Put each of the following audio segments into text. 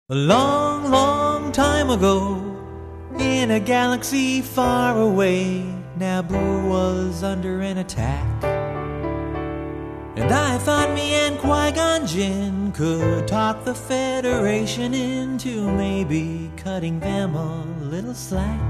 A long, long time ago, in a galaxy far away, Naboo was under an attack. And I thought me and Qui-Gon Jinn could talk the Federation into maybe cutting them a little slack.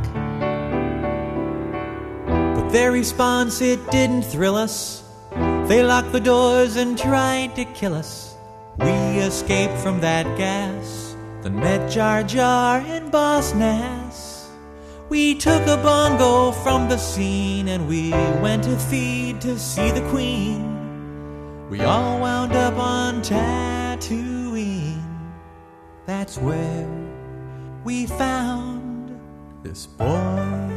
But their response, it didn't thrill us. They locked the doors and tried to kill us. We escaped from that gas, then met Jar Jar and Boss Nass. We took a bongo from the scene and we went to feed to see the Queen. We all wound up on Tatooine. That's where we found this boy.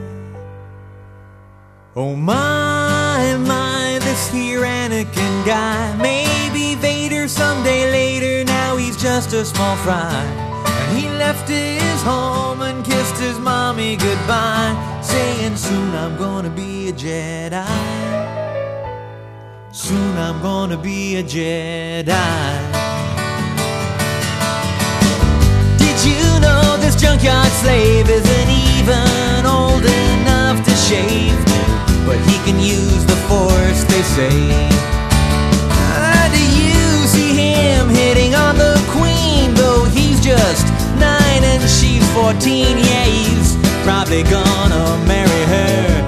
Oh my, this here Anakin guy. Maybe Vader someday later, now he's just a small fry. And he left his home and kissed his mommy goodbye, saying soon I'm gonna be a Jedi. Soon I'm gonna be a Jedi. Did you know this junkyard slave isn't even old enough to shave? But he can use the Force, they say. Do you see him hitting on the Queen? Though he's just 9 and she's 14. Yeah, he's probably gonna marry her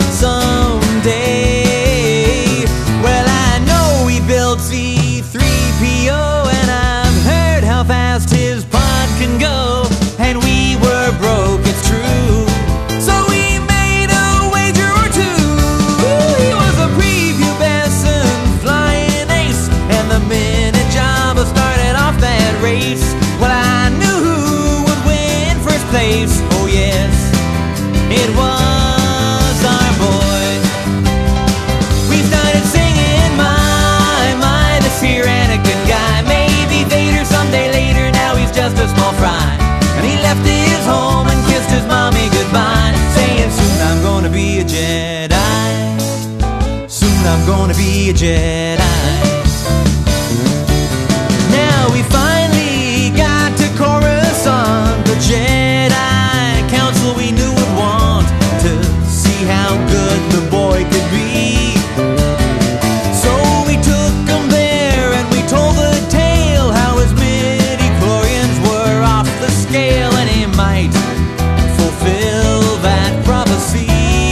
someday. Well, I know he built C-3PO, and I've heard how fast his pod can go. And we were broke, it's true, so we made a wager or two. He was a prepubescent flying ace, and the minute Jabba started off that race, well, I knew who would win first place. Oh yes, it was our boy. We started singing, my, this here Anakin guy. Maybe Vader someday later, now he's just a small fry. And he left his home and kissed his mommy goodbye, saying soon I'm gonna be a Jedi. Soon I'm gonna be a Jedi. Now we finally got to Coruscant. The Jedi Council we knew would want to see how good the boy could be. So we took him there and we told the tale, how his midi-chlorians were off the scale, and he might fulfill that prophecy.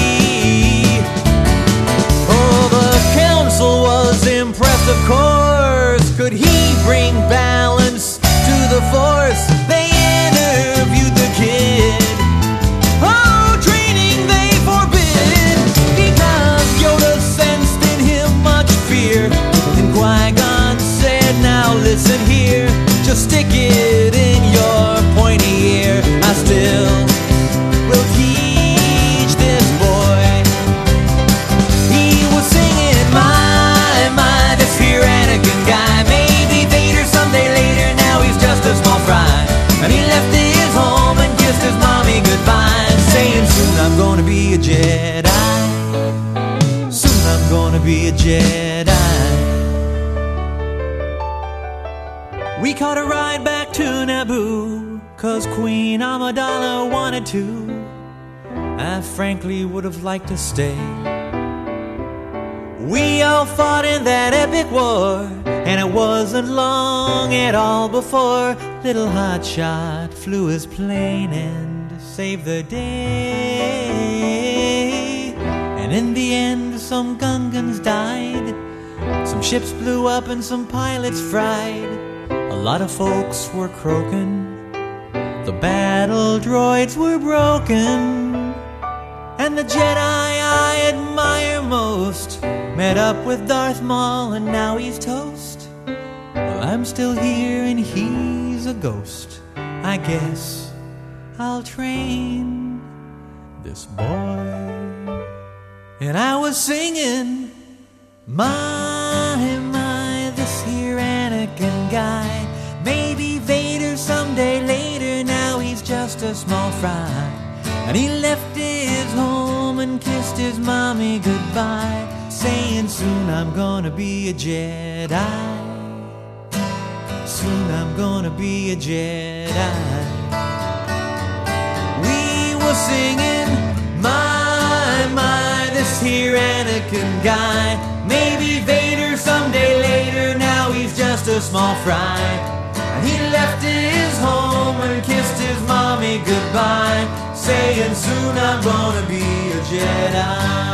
Oh, the council was impressed, of course. Could he bring balance to the Force? They interviewed the kid. Oh, training they forbid, because Yoda sensed in him much fear. And Qui-Gon said, now listen here, just stick it in your pointy ear. I still will teach this boy. He was singing, my, this here Anakin guy. Maybe Vader someday later, now he's just a small fry. And he left his home and kissed his mommy goodbye, saying soon I'm gonna be a Jedi. Soon I'm gonna be a Jedi. We caught a ride back to Naboo, 'cause Queen Amidala wanted to. I frankly would have liked to stay. We all fought in that epic war, and it wasn't long at all before little Hotshot flew his plane and saved the day. And in the end, some Gungans died, some ships blew up and some pilots fried. A lot of folks were croaking, the battle droids were broken, and the Jedi I admire most met up with Darth Maul and now he's toast. Well, I'm still here and he's a ghost. I guess I'll train this boy. And I was singing, my, this here Anakin guy. Maybe Vader someday later, now he's just a small fry. And he left his home and kissed his mommy goodbye, saying soon I'm gonna be a Jedi. Soon I'm gonna be a Jedi. singing, my, this here Anakin guy. Maybe Vader someday later, now he's just a small fry. He left his home and kissed his mommy goodbye, saying soon I'm gonna be a Jedi.